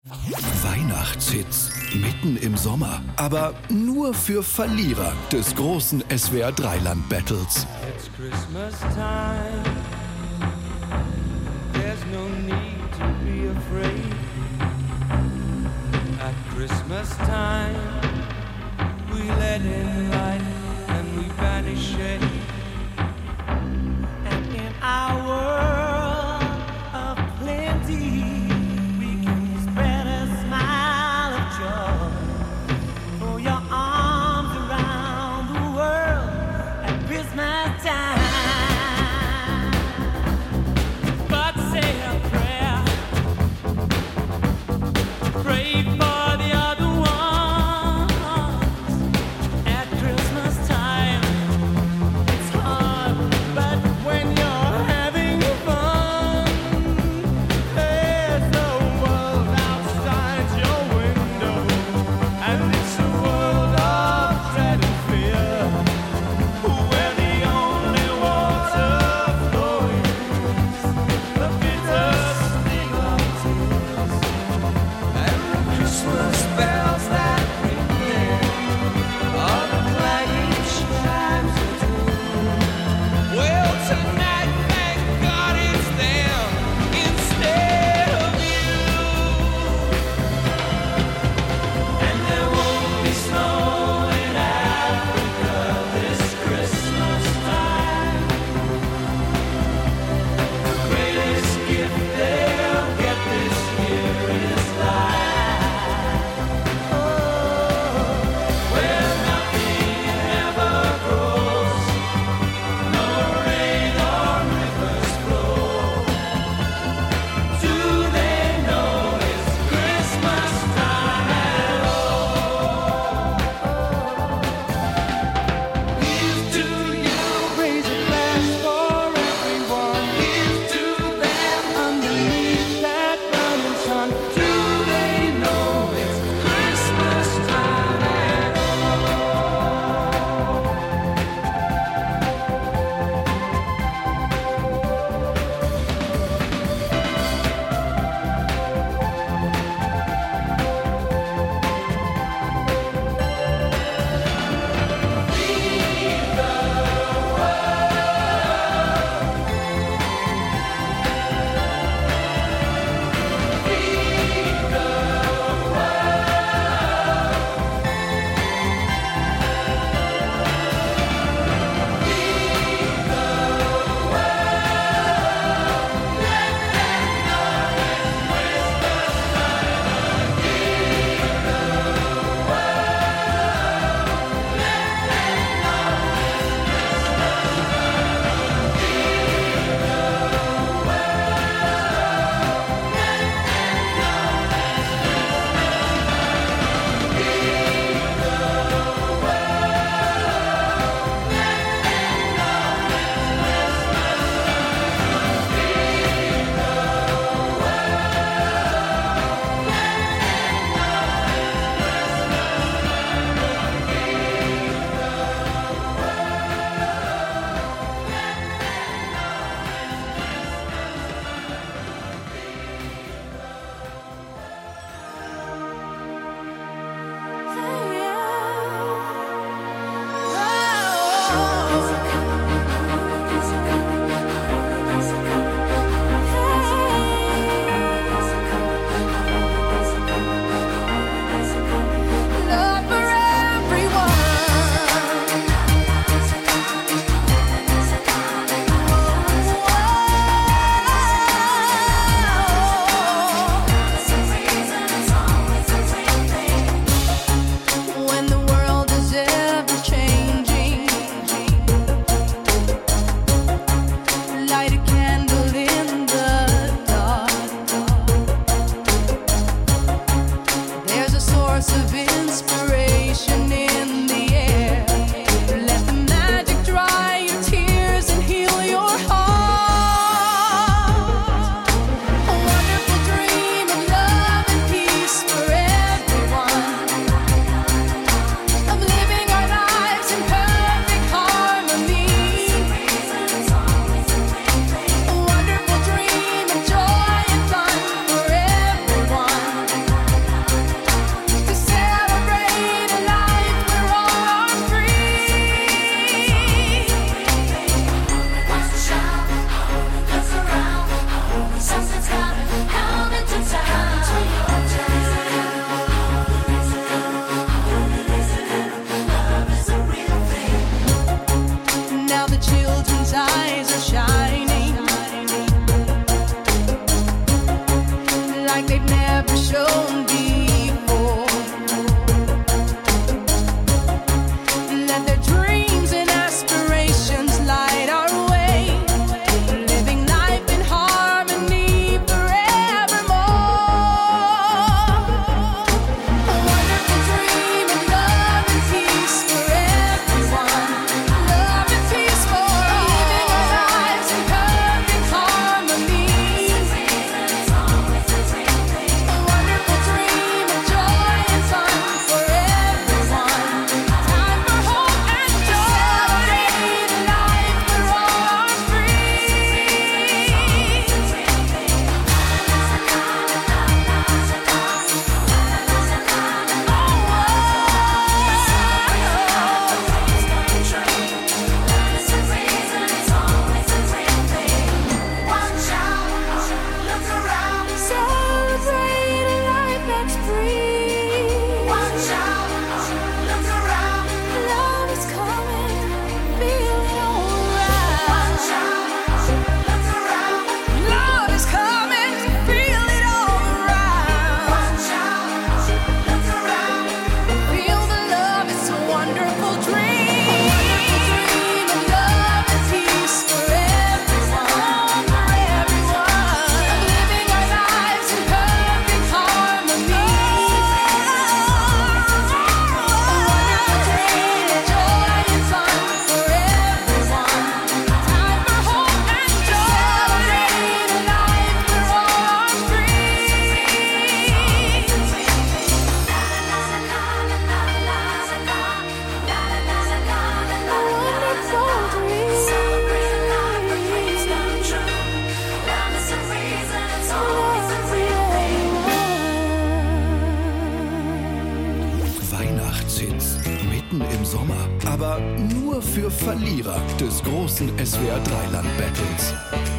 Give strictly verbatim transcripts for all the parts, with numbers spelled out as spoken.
Weihnachtshits mitten im Sommer, aber nur für Verlierer des großen S W R drei Land Battles. It's Christmas time. There's no need to be afraid. At Christmas time, we let in light and we banish shade. And in our world of plenty, we can spread a smile of joy. Throw your arms around the world at Christmas time. But say a prayer, pray for the other ones at Christmas. Weihnachtshits mitten im Sommer, aber nur für Verlierer des großen S W R Dreiland Battles.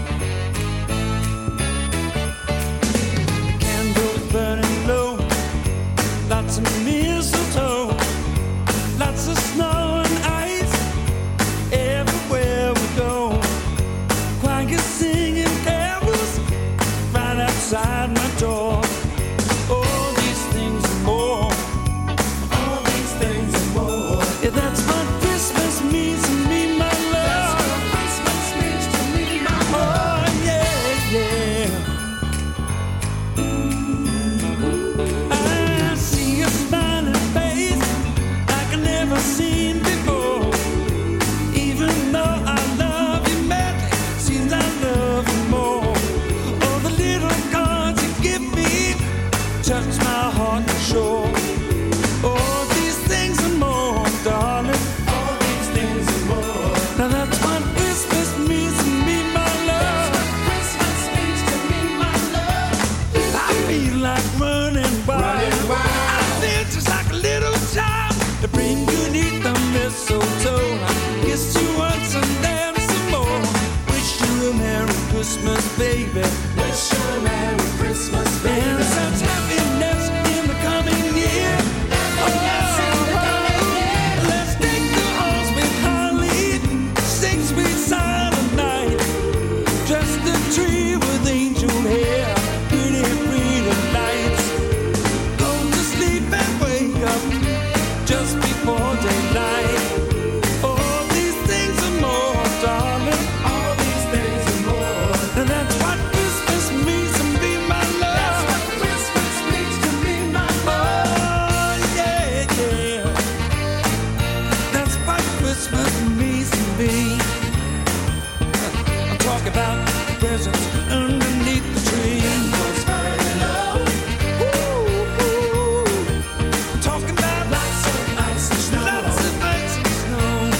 Candles burning low, lots of mistletoe, lots of snow and ice everywhere we go. Choir singing carols right outside my door. All these things and more. All these things and more. Yeah, that's what Christmas means to me, my love. That's what Christmas means to me, my love. Oh, yeah, yeah. I see a smiling face like I never seen before. Even though I love you madly, seems I love you more. All the little cards you give me touch my heart for sure. All these things and more, darling. All these things and more. Now that's what Christmas means to me, my love. That's what Christmas means to me, my love. I feel like running wild. Running wild. I feel just like a little child to bring you neath the mistletoe. I kiss you once and then some more. Wish you a Merry Christmas, baby. Wish you a Merry Christmas, baby. And such happiness in the coming year. Happiness in the coming year. Let's take the halls with holly, sing sweet silent night. Just a tree with angel hair, pretty, pretty lights. Go to sleep and wake up just before daylight. All these things and more, darling. All these things and more. And that's what Christmas means to me, my love. That's what Christmas means to me, my love. Oh, yeah, yeah. That's what Christmas means to me. I'm talking about presents underneath the tree. Candles burning low. Ooh, ooh. Talking about lots of ice and snow. Lots of ice and snow.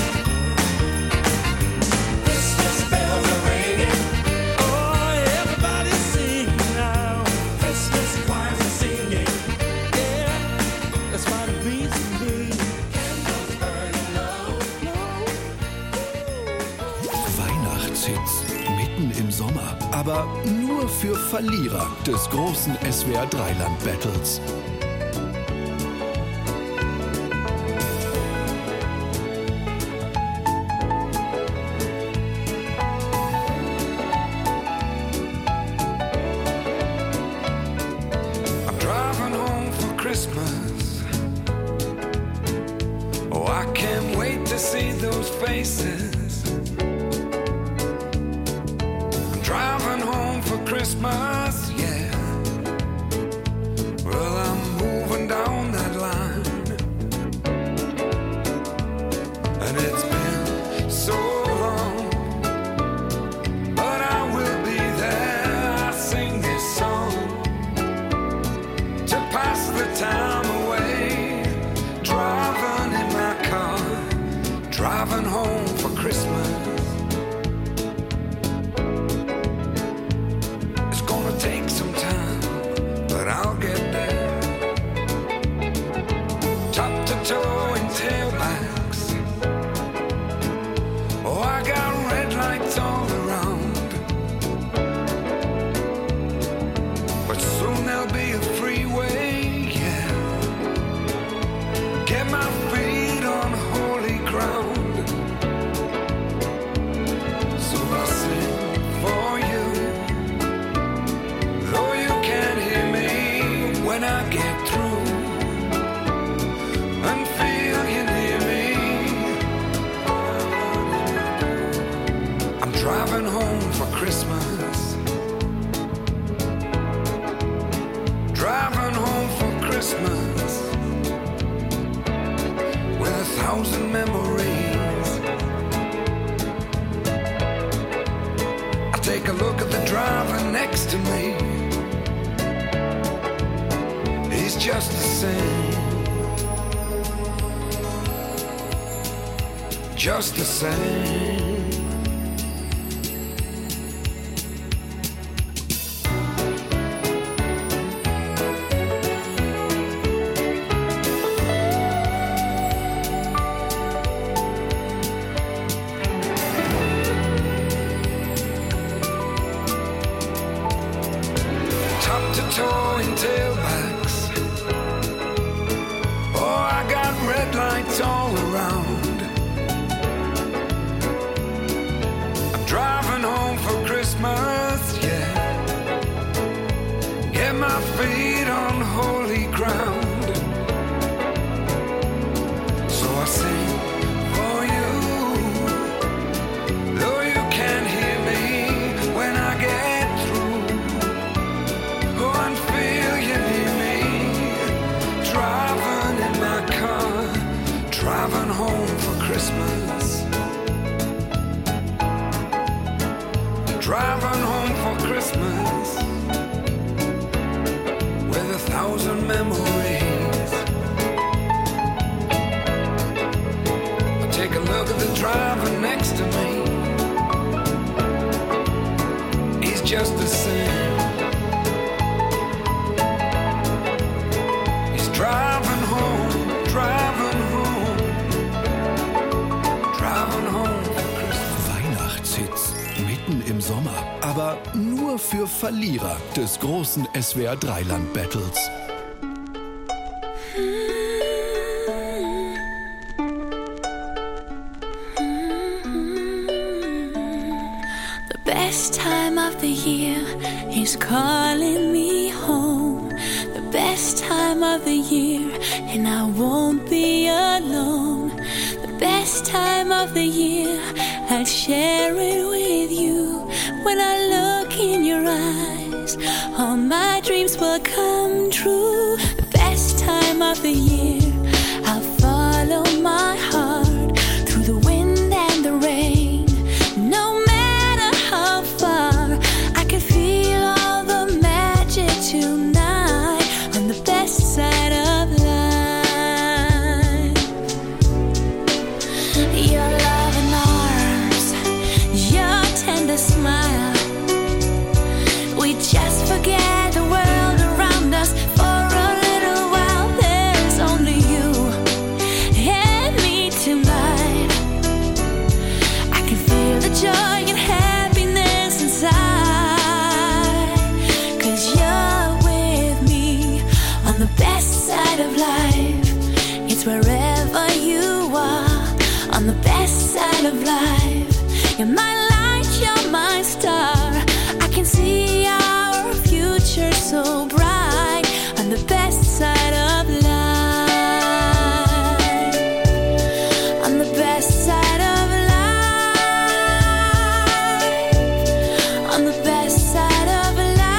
Christmas bells are ringing. Oh, everybody's singing now. Christmas choirs are singing. Yeah, that's what it means to me. Candles burning low, low. Weihnachtshits mitten im Sommer, aber nur für Verlierer des großen S W R Dreiland Battles. I'm driving home for Christmas. Oh, I can't wait to see those faces. I'm driving home for Christmas, yeah. Well, I'm moving down that line, and it's been so long, but I will be there. I sing this song to pass the time away, driving in my car, driving home for Christmas. It's gonna take some time, but I'll get there. Top to toe in tailbacks. Oh, I got red lights all around, but soon there'll be a freeway, yeah. Get my feet on holy ground. So I sing for you, though you can't hear me when I get through, and feel you near me. I'm driving home for Christmas. Driving home for Christmas with a thousand memories. I take a look at the driver next to me. He's just the same, just the same. ground. So I sing for you, though you can't hear me when I get through. Go and feel you near me, driving in my car, driving home for Christmas. Driving home for Christmas with a thousand memories. I take a look at the driver next to me. He's just the same. He's driving home, driving home, driving home for Christmas. Weihnachtshits mitten im Sommer, aber nur für Verlierer des großen S W R Dreiland Battles. The best time of the year is calling me home. The best time of the year, and I won't be alone. The best time of the year, I'll share it with you. When I look in your eyes, all my dreams will come true. The best time of the year, I'll follow my heart through the wind and the rain. No matter how far, I can feel all the magic tonight on the best side of life. Your loving arms, your tender smile, we just forget the world around us for a little while. There's only you and me tonight. I can feel the joy and happiness inside, 'cause you're with me on the best side of life. It's wherever you are on the best side of life. You're my light, you're my star. I can see our future so bright on the best side of life. On the best side of life. On the best side of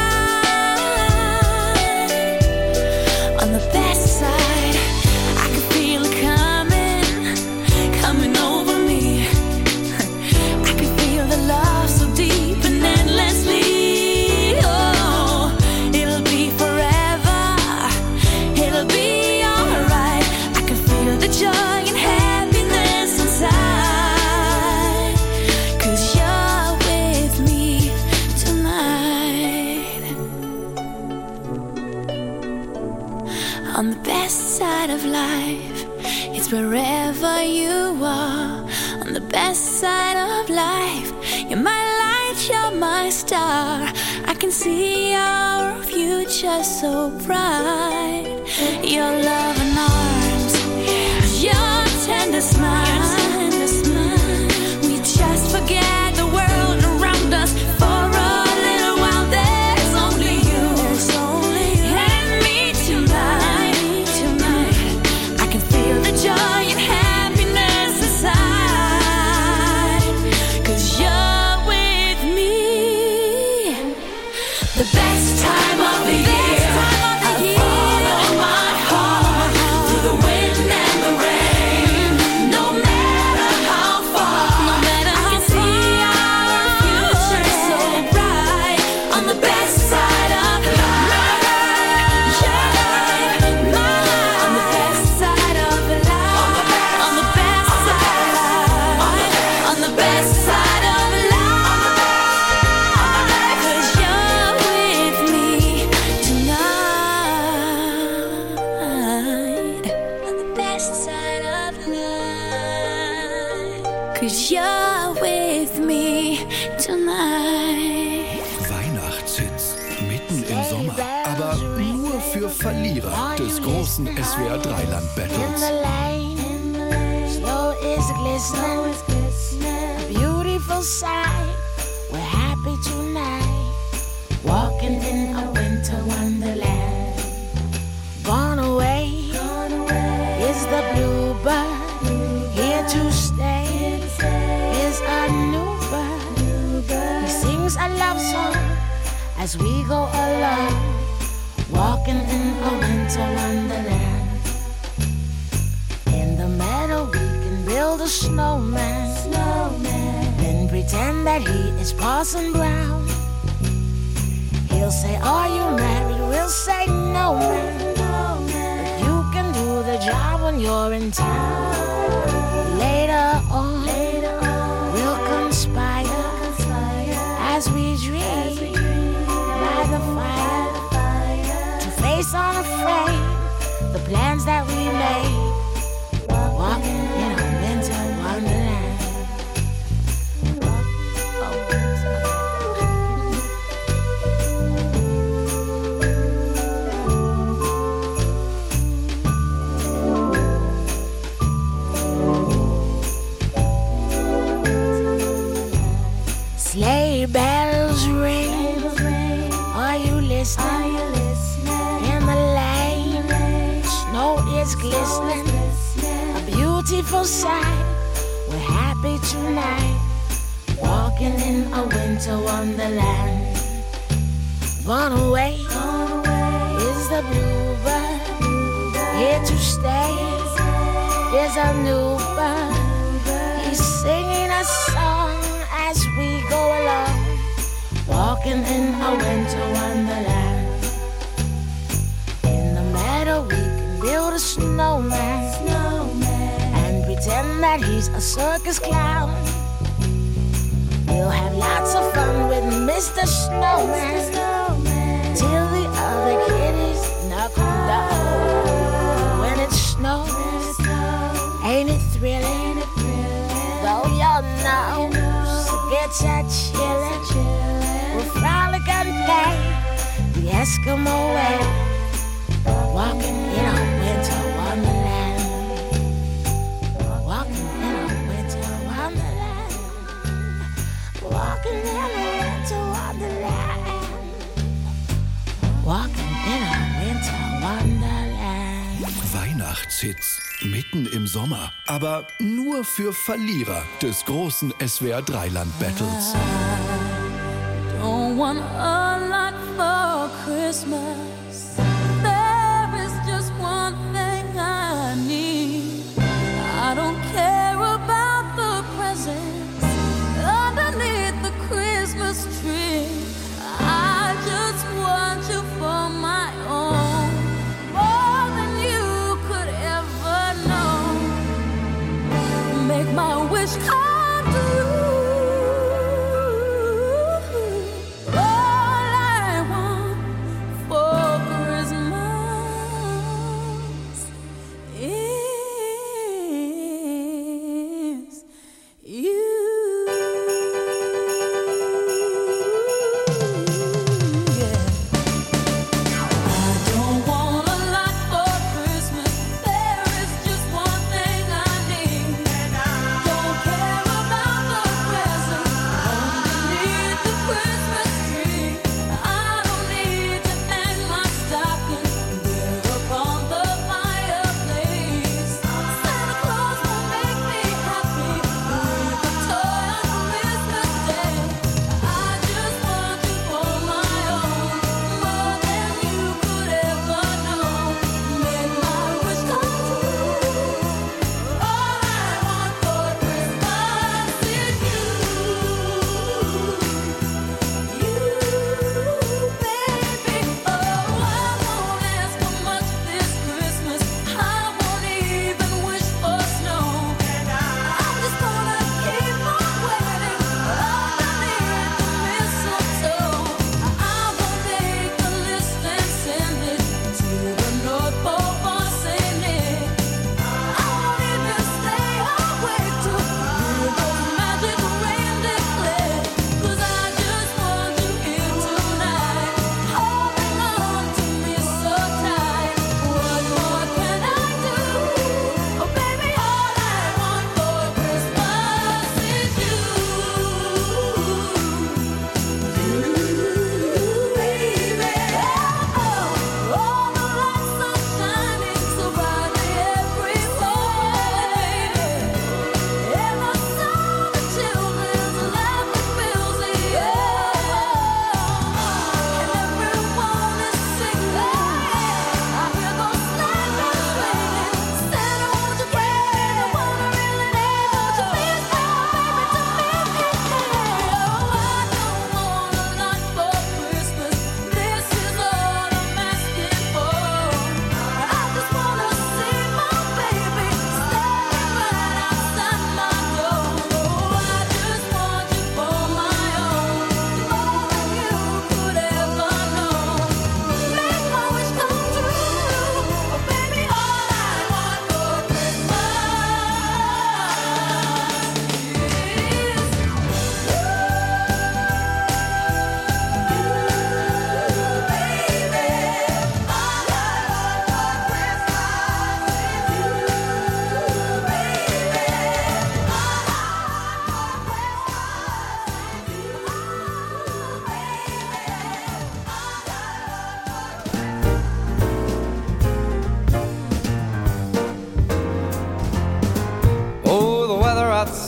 life. On the best side, I can feel it coming, coming over me. I can feel the love so deep and endlessly. Oh, it'll be forever, it'll be alright. I can feel the joy and happiness inside, 'cause you're with me tonight. On the best side of life, it's wherever you are. On the best side of life, you're my light, you're my star. I can see our future so bright. Your loving arms, your tender smile, we just forget the world around us for a little while. There's only you and me tonight. Tonight, I can feel the joy and happiness inside, 'cause you're with me. The best time of the year, I follow my heart through the wind and the rain. No matter how far, no matter how I can see our future so bright on the best side of life. Yeah, on the best side of life. On the best side of life. On the best side of life. 'Cause you're with me tonight. On the best side of life. 'Cause you're with me tonight. Weihnachtshits mitten im Sommer, aber nur für Verlierer des großen S W R Dreiland In Battles. the lane, snow is glistening, a beautiful sight. We're happy tonight, walking in a winter wonderland. Gone as we go along, walking in a winter wonderland. In the meadow we can build a snowman, snowman. Then pretend that he is Parson Brown. He'll say, are you married? We'll say, no, man. No, man. But you can do the job when you're in town. Later on, Later on we'll conspire, conspire as we dream, as we dream by the fire, the fire to face unafraid the plans that we made, walking in a winter wonderland. Sleigh bells ring. Are you listening? In the lane, snow is glistening. A beautiful sight. We're happy tonight, walking in a winter wonderland. Gone away is the bluebird. Here to stay is a new bird. He's singing a song as we go along, walking in a winter wonderland. In the meadow we can build a snowman, snowman, and pretend that he's a circus clown. We'll have lots of fun with Mister Snowman, snowman, till the other kitties knock him down. When it snows, ain't it thrilling? Though your nose gets a chillin', we'll frolic and play the Eskimo way, walking in a winter wonderland. Walking in a winter wonderland. Walking in a winter wonderland. Walking in a winter wonderland. Weihnachtshits mitten im Sommer, aber nur für Verlierer des großen S W R Dreiland Battles. Don't want a lot for Christmas. There is just one thing I need. I don't care about the presents underneath the Christmas tree. I just want you for my own, more than you could ever know. Make my wish come true. Care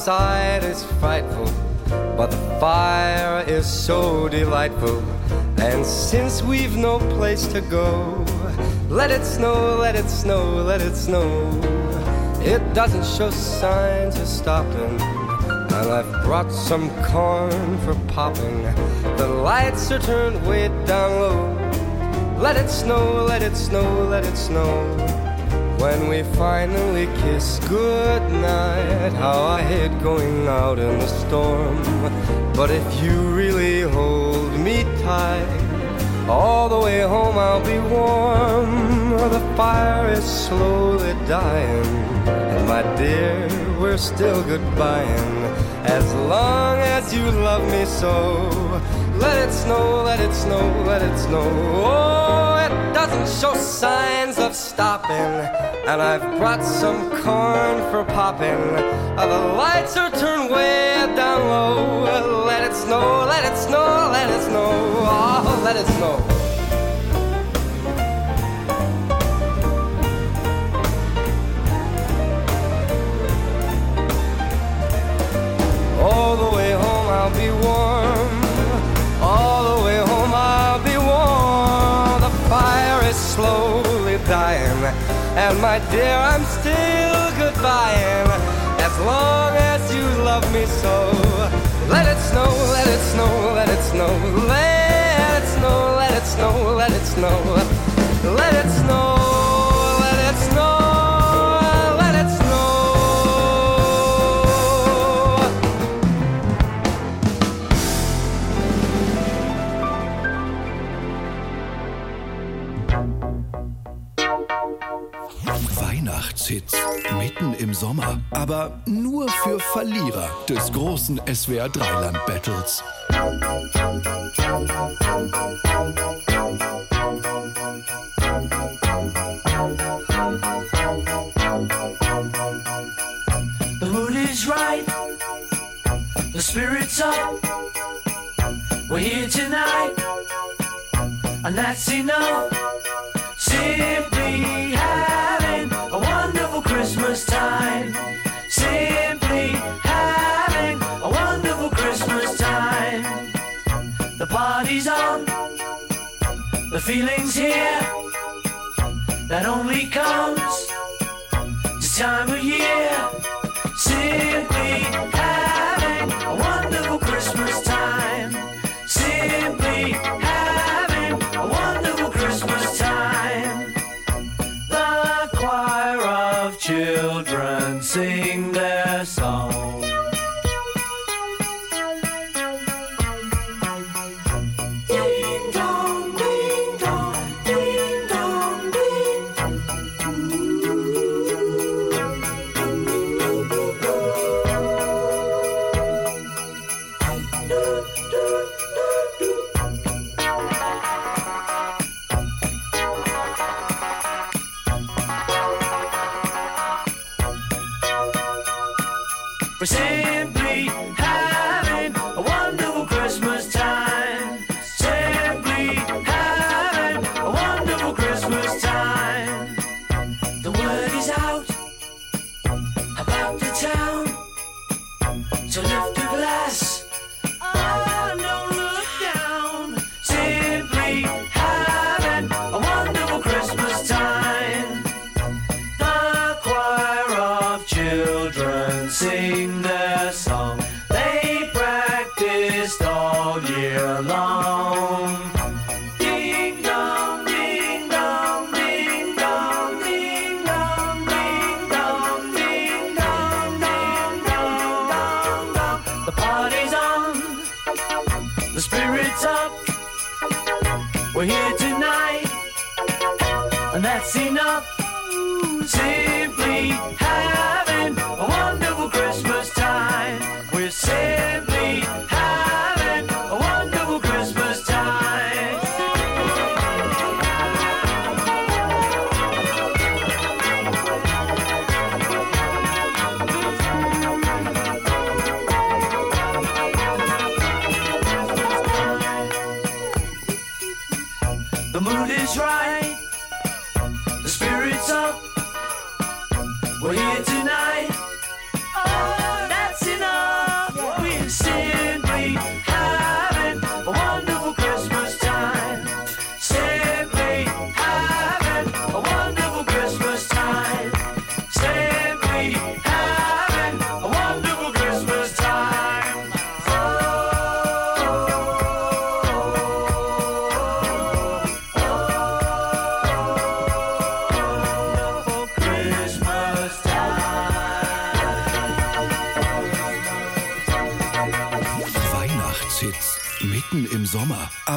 outside is frightful, but the fire is so delightful. And since we've no place to go, let it snow, let it snow, let it snow. It doesn't show signs of stopping, and I've brought some corn for popping. The lights are turned way down low. Let it snow, let it snow, let it snow. When we finally kiss goodnight, how I hate going out in the storm. But if you really hold me tight, all the way home I'll be warm. The fire is slowly dying, and my dear, we're still goodbying. As long as you love me so, let it snow, let it snow, let it snow. Oh, it doesn't show signs of stopping, and I've brought some corn for popping. Uh, the lights are turned way down low. Let it snow, let it snow, let it snow. Oh, let it snow. All the way home I'll be warm. All the way home I'll be warm. The fire is slowly dying, and my dear, I'm still goodbying. As long as you love me so, let it snow, let it snow, let it snow. Let it snow, let it snow, let it snow. Let it snow, let it snow. Weihnachtshits mitten im Sommer, aber nur für Verlierer des großen S W R Dreiland Battles. The mood is right, the spirit's up. We're here tonight, and that's enough. Simply having a wonderful Christmas time. Simply having a wonderful Christmas time. The party's on, the feeling's here. That only comes this time of year. Simply having a wonderful Christmas time. Simply having a wonderful Christmas time. The choir of children sing their song. Ding dong, ding dong, ding dong, ding. We're simply having a wonderful Christmas time. Simply having a wonderful Christmas time. The word is out about the town, so lift a glass. Oh, don't look down. Simply having a wonderful Christmas time. The choir of children sing their song. They practiced all year long. Ding dong, ding dong, ding dong, ding dong, ding dong, ding dong, ding dong, dong, dong. The party's on, the spirit's up. We're here tonight, and that's enough. Simply having a wonderful Christmas time. We're simply having a wonderful Christmas time. The mood is right, the spirit's up. We're here tonight. Oh, that's enough.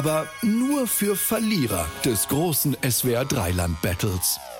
aber nur für Verlierer des großen S W R Dreiland Battles.